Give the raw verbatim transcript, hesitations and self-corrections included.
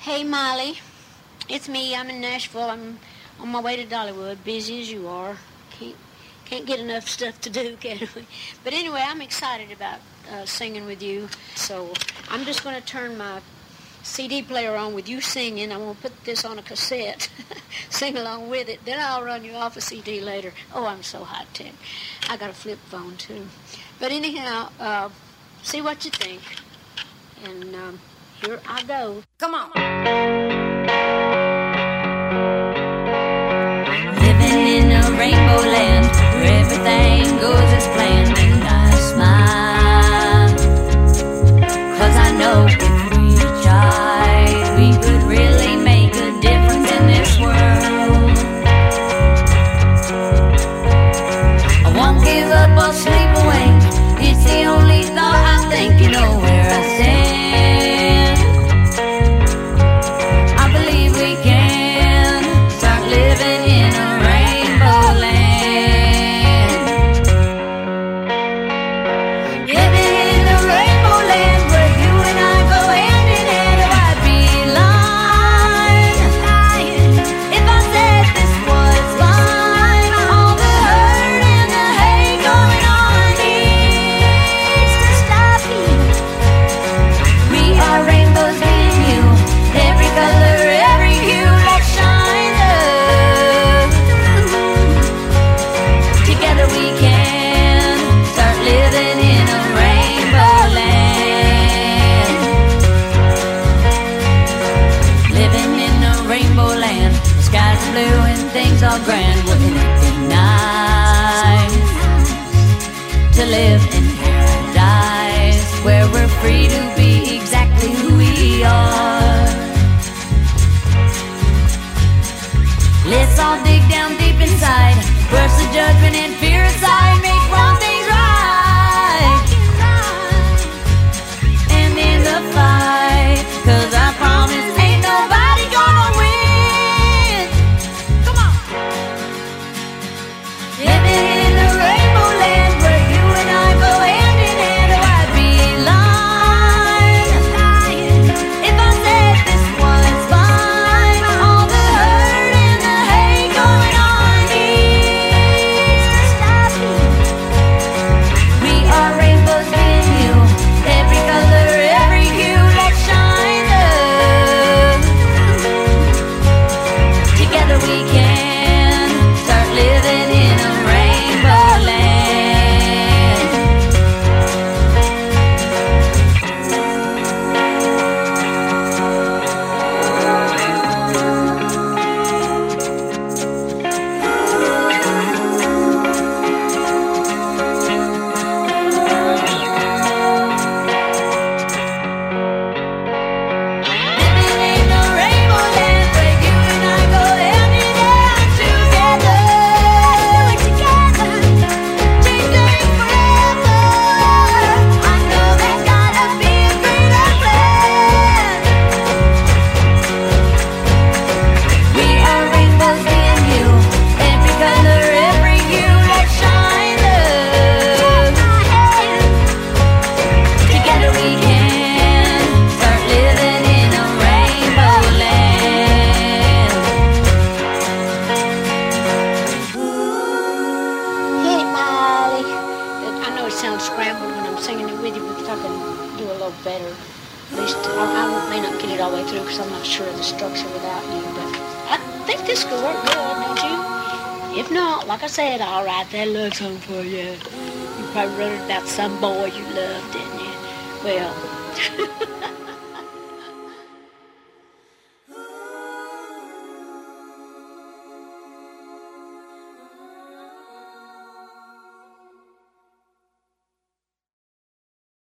Hey, Molly. It's me. I'm in Nashville. I'm on my way to Dollywood, busy as you are. Can't, can't get enough stuff to do, can we? But anyway, I'm excited about uh, singing with you. So I'm just going to turn my C D player on with you singing. I'm going to put this on a cassette, sing along with it. Then I'll run you off a C D later. Oh, I'm so high-tech. I got a flip phone, too. But anyhow, uh, see what you think. And um, here I go. Come on. Living in a rainbow land where everything goes as planned, and I smile 'cause I know if we tried, we could really make a difference in this world. I won't give up or sleep awake. It's the only thought I think. You know where I stand. I believe we can start living in a rainbow land. Living in a rainbow land where you and I go hand in hand. Oh, I'd be lying if I said this was fine. All the hurt and the hate going on needs to stop here. We are rainbows, me and you. Every color, every hue that shines up. Together we can start living in a rainbow land. Living in a rainbow land. The skies are blue and things are grand. Wouldn't it be nice to live in paradise where we're free to be exactly who we are? Let's all dig down deep inside, brush the judgment and fear aside, make wrong things right, and in the fight, 'cause I promise ain't nobody gonna win. Come on. Living in a rainbow land where you and I go hand in hand. Oh, I'd be lying if I said this was fine. All the hurt and the hate going on needs to stop here. We are rainbows, me and you. Every color, every hue that shines up. Together we can start living in a rainbow land. Living in a rainbow land where you and I go hand in hand together. Together, changing forever. I know there's gotta be a greater plan. We are rainbows, me and you. Every color, every hue that shines up. Together we can start living in a rainbow land. Hey, Molly. I know it sounds scrambled when I'm singing it with you, but if I can do a little better, at least I, I may not get it all the way through because I'm not sure of the structure without you, but I think this could work good, don't you? If not, like I said, I'll write that love song for you. You probably wrote it about some boy you loved, didn't you? Well,